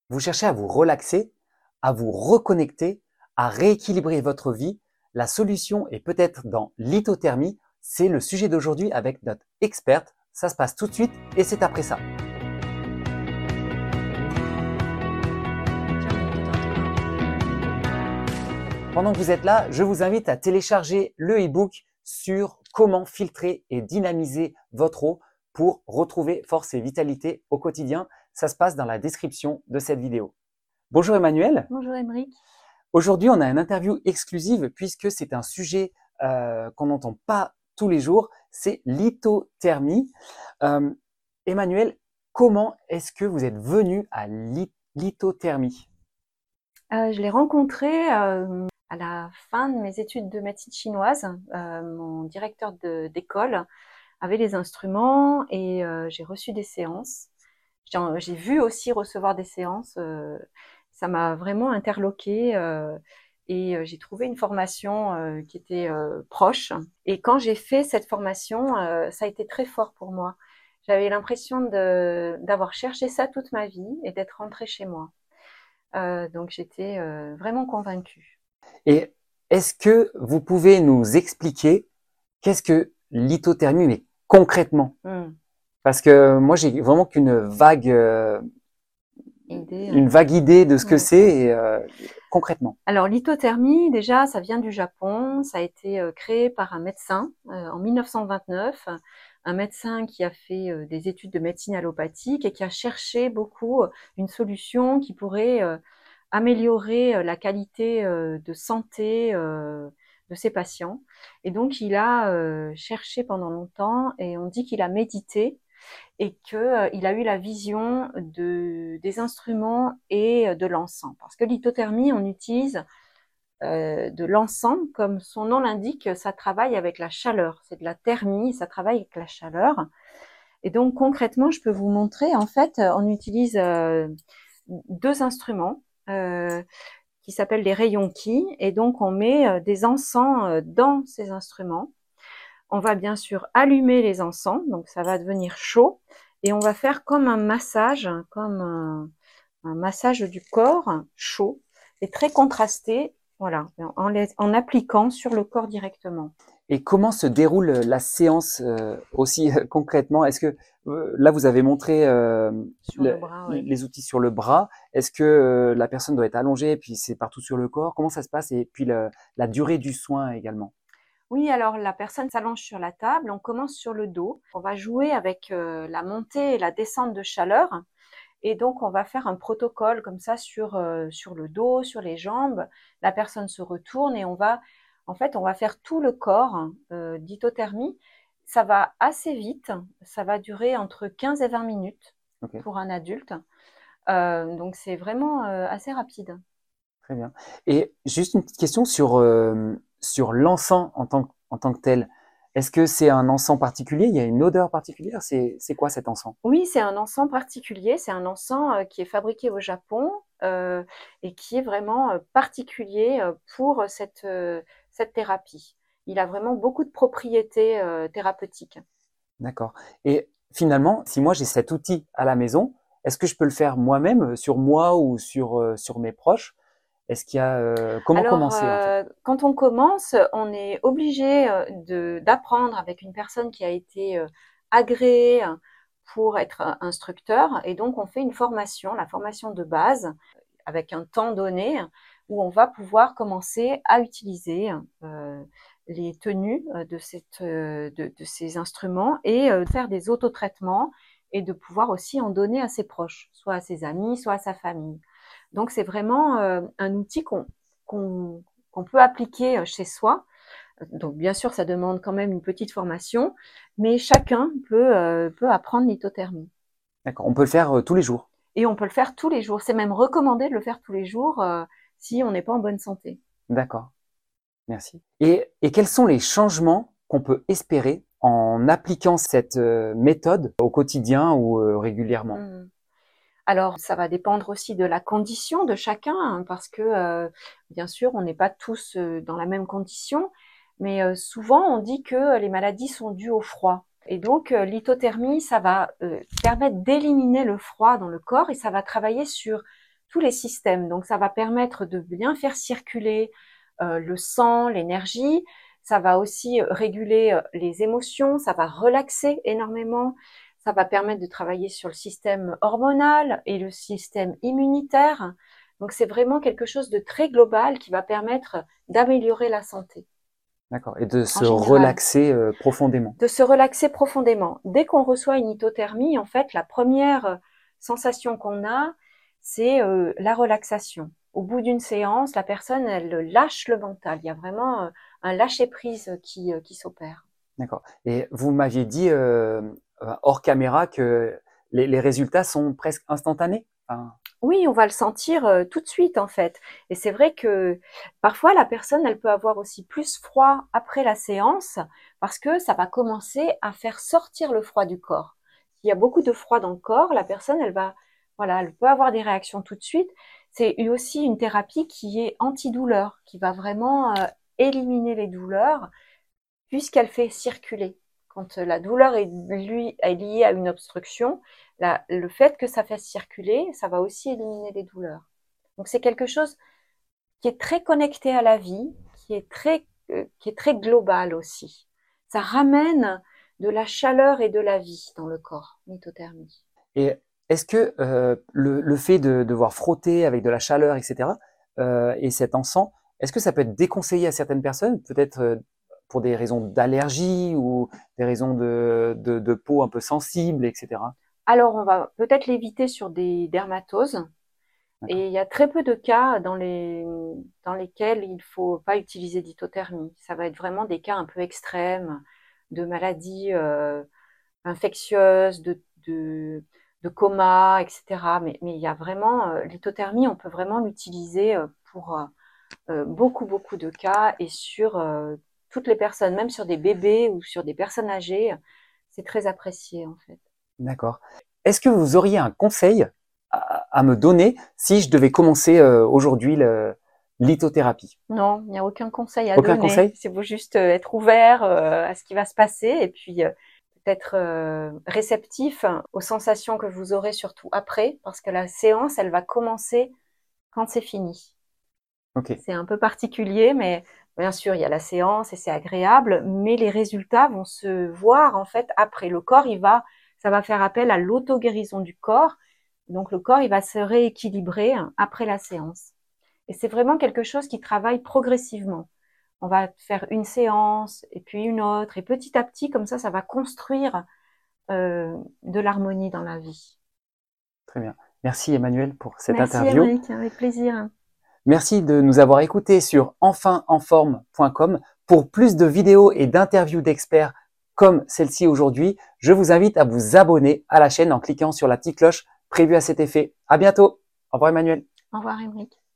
Vous cherchez à vous relaxer, à vous reconnecter, à rééquilibrer votre vie. La solution est peut-être dans l'hypothermie. C'est le sujet d'aujourd'hui avec notre experte. Ça se passe tout de suite et c'est après ça. Pendant que vous êtes là, je vous invite à télécharger le e-book sur comment filtrer et dynamiser votre eau pour retrouver force et vitalité au quotidien. Ça se passe dans la description de cette vidéo. Bonjour Emmanuel. Bonjour Émeric. Aujourd'hui, on a une interview exclusive puisque c'est un sujet qu'on n'entend pas tous les jours, c'est l'hypothermie. Emmanuel, comment est-ce que vous êtes venu à l'hypothermie? Je l'ai rencontré à la fin de mes études de médecine chinoise. Mon directeur d'école avait les instruments et j'ai reçu des séances. J'ai vu aussi recevoir des séances. Ça m'a vraiment interloquée et j'ai trouvé une formation qui était proche. Et quand j'ai fait cette formation, ça a été très fort pour moi. J'avais l'impression d'avoir cherché ça toute ma vie et d'être rentrée chez moi. Donc j'étais vraiment convaincue. Et est-ce que vous pouvez nous expliquer qu'est-ce que l'hypothermie, mais concrètement? Mmh. Parce que moi, j'ai vraiment Idée, une vague idée de ce que mmh. c'est concrètement. Alors l'hypothermie, déjà, ça vient du Japon. Ça a été créé par un médecin en 1929, un médecin qui a fait des études de médecine allopathique et qui a cherché beaucoup une solution qui pourrait améliorer la qualité de santé de ses patients. Et donc il a cherché pendant longtemps et on dit qu'il a médité et qu'il a eu la vision des instruments et de l'encens. Parce que l'hypothermie, on utilise de l'encens, comme son nom l'indique, ça travaille avec la chaleur. C'est de la thermie, ça travaille avec la chaleur. Et donc concrètement, je peux vous montrer, en fait, on utilise deux instruments qui s'appellent les rayons Qi, et donc on met des encens dans ces instruments. On va bien sûr allumer les encens, donc ça va devenir chaud, et on va faire comme un massage, comme un massage du corps chaud et très contrasté, voilà, en appliquant sur le corps directement. Et comment se déroule la séance aussi concrètement? Est-ce que là, vous avez montré Sur le bras, oui. les outils sur le bras. Est-ce que la personne doit être allongée et puis c'est partout sur le corps? Comment ça se passe? Et puis la durée du soin également. Oui, alors la personne s'allonge sur la table, on commence sur le dos, on va jouer avec la montée et la descente de chaleur. Et donc, on va faire un protocole comme ça sur le dos, sur les jambes. La personne se retourne et en fait, on va faire tout le corps d'hypothermie. Ça va assez vite. Ça va durer entre 15 et 20 minutes Ok, pour un adulte. Donc, c'est vraiment assez rapide. très bien. Et juste une petite question sur l'encens en tant que tel. Est-ce que c'est un encens particulier? Il y a une odeur particulière? C'est quoi cet encens? Oui, c'est un encens particulier. C'est un encens qui est fabriqué au Japon et qui est vraiment particulier pour cette thérapie. Il a vraiment beaucoup de propriétés thérapeutiques. D'accord. Et finalement, si moi j'ai cet outil à la maison, est-ce que je peux le faire moi-même sur moi ou sur mes proches? Est-ce qu'il y a comment Alors, commencer en fait? quand on commence, on est obligé d'apprendre avec une personne qui a été agréée pour être instructeur. Et donc, on fait une formation, la formation de base, avec un temps donné où on va pouvoir commencer à utiliser les tenues de ces instruments et faire des autotraitements et de pouvoir aussi en donner à ses proches, soit à ses amis, soit à sa famille. Donc c'est vraiment un outil qu'on qu'on peut appliquer chez soi. Donc bien sûr, ça demande quand même une petite formation, mais chacun peut apprendre l'hypothermie. D'accord. On peut le faire tous les jours. Et on peut le faire tous les jours. C'est même recommandé de le faire tous les jours si on n'est pas en bonne santé. D'accord. Merci. Et quels sont les changements qu'on peut espérer en appliquant cette méthode au quotidien ou régulièrement? Mmh. Alors, ça va dépendre aussi de la condition de chacun, hein, parce que bien sûr, on n'est pas tous dans la même condition, mais souvent on dit que les maladies sont dues au froid. Et donc, l'hypothermie, ça va permettre d'éliminer le froid dans le corps et ça va travailler sur tous les systèmes. Donc, ça va permettre de bien faire circuler le sang, l'énergie. Ça va aussi réguler les émotions. Ça va relaxer énormément. Ça va permettre de travailler sur le système hormonal et le système immunitaire. Donc, c'est vraiment quelque chose de très global qui va permettre d'améliorer la santé. D'accord. Et de En se général, relaxer profondément. de se relaxer profondément. Dès qu'on reçoit une hypothermie, en fait, la première sensation qu'on a, c'est la relaxation. Au bout d'une séance, la personne, elle lâche le mental. Il y a vraiment un lâcher-prise qui s'opère. D'accord. Et vous m'aviez dit hors caméra que les résultats sont presque instantanés. Enfin, Oui, on va le sentir tout de suite en fait. Et c'est vrai que parfois la personne, elle peut avoir aussi plus froid après la séance parce que ça va commencer à faire sortir le froid du corps. S'il y a beaucoup de froid dans le corps, la personne, voilà, elle peut avoir des réactions tout de suite. C'est aussi une thérapie qui est antidouleur, qui va vraiment éliminer les douleurs puisqu'elle fait circuler. Quand la douleur est liée à une obstruction, le fait que ça fasse circuler, ça va aussi éliminer les douleurs. Donc c'est quelque chose qui est très connecté à la vie, qui est très global aussi. Ça ramène de la chaleur et de la vie dans le corps, l'hypothermie. et est-ce que le fait de devoir frotter avec de la chaleur, etc., et cet encens, est-ce que ça peut être déconseillé à certaines personnes, peut-être pour des raisons d'allergie ou des raisons de peau un peu sensible, etc. Alors on va peut-être l'éviter sur des dermatoses. D'accord. Et il y a très peu de cas dans lesquels il faut pas utiliser d'hypothermie. Ça va être vraiment des cas un peu extrêmes de maladies infectieuses, de coma, etc. Mais il y a vraiment l'hypothermie, on peut vraiment l'utiliser pour beaucoup de cas et sur toutes les personnes, même sur des bébés ou sur des personnes âgées, c'est très apprécié en fait. D'accord. Est-ce que vous auriez un conseil à me donner si je devais commencer aujourd'hui l'ithothérapie? Non, il n'y a aucun conseil à Aucun donner. conseil? C'est faut juste être ouvert à ce qui va se passer et puis peut-être réceptif aux sensations que vous aurez surtout après, parce que la séance, elle va commencer quand c'est fini. Ok, C'est un peu particulier, mais bien sûr, il y a la séance et c'est agréable, mais les résultats vont se voir en fait après. Le corps, ça va faire appel à l'auto-guérison du corps. Donc le corps, il va se rééquilibrer après la séance. Et c'est vraiment quelque chose qui travaille progressivement. On va faire une séance et puis une autre et petit à petit, comme ça va construire de l'harmonie dans la vie. très bien. Merci Emmanuel pour cette Merci interview. Émeric, avec plaisir. Merci de nous avoir écoutés sur enfinenforme.com. Pour plus de vidéos et d'interviews d'experts comme celle-ci aujourd'hui, je vous invite à vous abonner à la chaîne en cliquant sur la petite cloche prévue à cet effet. À bientôt. Au revoir Emmanuel. Au revoir Émeric.